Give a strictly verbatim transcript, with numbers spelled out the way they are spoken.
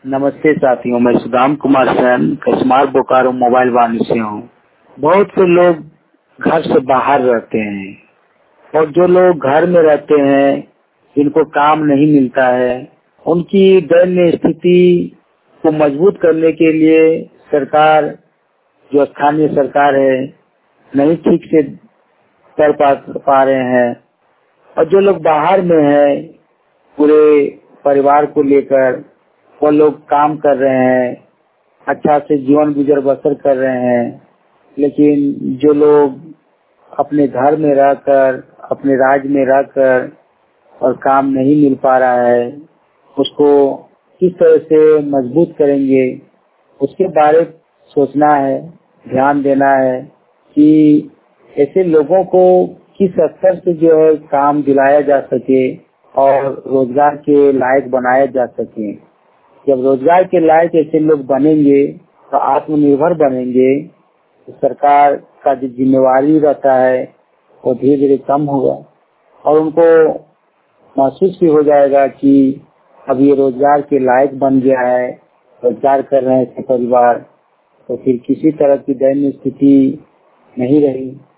नमस्ते साथियों, मैं सुदाम कुमार सेन कस्मार बोकारो मोबाइल वाणी से हूँ। बहुत से लोग घर से बाहर रहते हैं और जो लोग घर में रहते हैं जिनको काम नहीं मिलता है, उनकी दयनीय स्थिति को मजबूत करने के लिए सरकार, जो स्थानीय सरकार है, नहीं ठीक से कर पा, पा रहे हैं। और जो लोग बाहर में हैं, पूरे परिवार को लेकर वो लोग काम कर रहे हैं, अच्छा से जीवन गुजर बसर कर रहे हैं। लेकिन जो लोग अपने घर में रहकर, अपने राज्य में रहकर और काम नहीं मिल पा रहा है, उसको किस तरह से मजबूत करेंगे, उसके बारे में सोचना है, ध्यान देना है कि ऐसे लोगों को किस स्तर से जो है काम दिलाया जा सके और रोजगार के लायक बनाया जा सके। जब रोजगार के लायक ऐसे लोग बनेंगे तो आत्मनिर्भर बनेंगे, तो सरकार का जो जिम्मेवारी रहता है वो धीरे धीरे कम होगा और उनको महसूस भी हो जाएगा कि अब ये रोजगार के लायक बन गया है, रोजगार कर रहे हैं परिवार, तो फिर किसी तरह की दयनीय स्थिति नहीं रही।